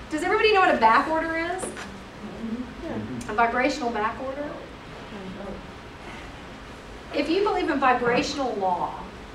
Does everybody know what a back order is? A vibrational back order? If you believe in vibrational law,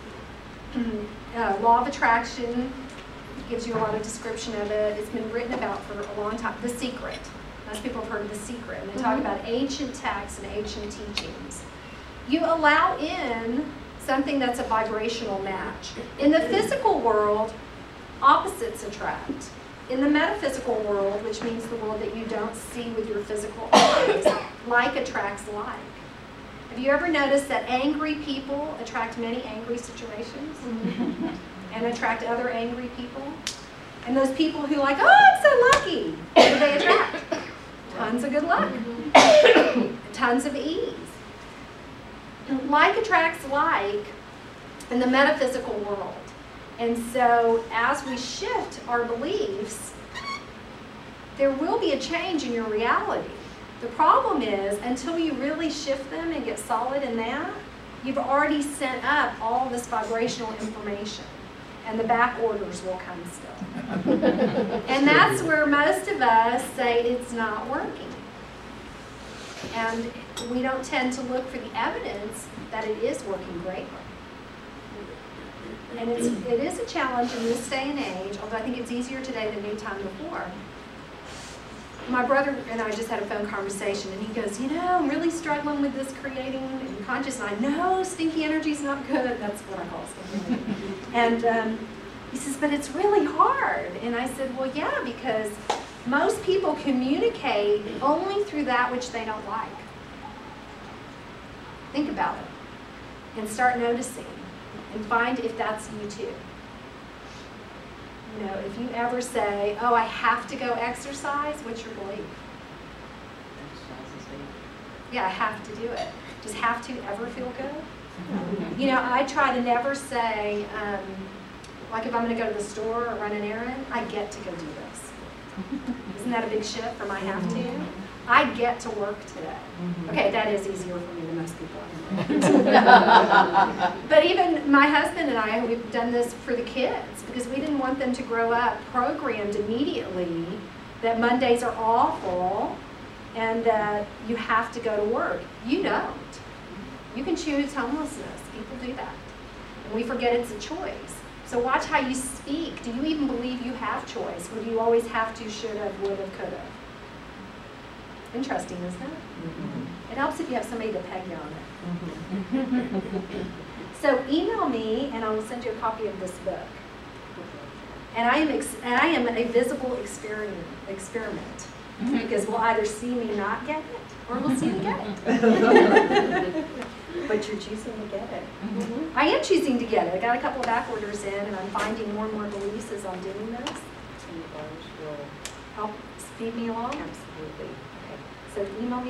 law of attraction gives you a lot of description of it. It's been written about for a long time. The Secret. Most people have heard of The Secret. And they talk about ancient texts and ancient teachings. You allow in something that's a vibrational match. In the physical world, opposites attract. In the metaphysical world, which means the world that you don't see with your physical eyes, like attracts like. Have you ever noticed that angry people attract many angry situations and attract other angry people? And those people who are like, oh, I'm so lucky, what do they attract? Tons of good luck, tons of ease. Like attracts like in the metaphysical world. And so as we shift our beliefs, there will be a change in your reality. The problem is, until you really shift them and get solid in that, you've already sent up all this vibrational information. And the back orders will come still. And that's where most of us say it's not working. And we don't tend to look for the evidence that it is working greatly. And it is a challenge in this day and age, although I think it's easier today than any time before. My brother and I just had a phone conversation, and he goes, you know, I'm really struggling with this creating and conscious, and I know stinky energy's not good. That's what I call stinky energy. And he says, but it's really hard. And I said, well, yeah, because most people communicate only through that which they don't like. Think about it and start noticing and find if that's you too. You know, if you ever say, oh, I have to go exercise, what's your belief? Yeah, I have to do it. Does have to ever feel good? You know, I try to never say, like if I'm going to go to the store or run an errand, I get to go do this. Isn't that a big shift from I have to? I get to work today. Okay, that is easier for me than most people. But even my husband and I, we've done this for the kids because we didn't want them to grow up programmed immediately that Mondays are awful and that you have to go to work. You don't. You can choose homelessness. People do that. And we forget it's a choice. So watch how you speak. Do you even believe you have choice? Or do you always have to, should have, would have, could have? Interesting, isn't it? It helps if you have somebody to peg you on it. So email me, and I will send you a copy of this book. And I am a visible experiment. Because we'll either see me not get it, or we'll see me get it. But you're choosing to get it. I am choosing to get it. I got a couple of back orders in, and I'm finding more and more beliefs as I'm doing this. Help speed me along? Absolutely. Okay. So email me.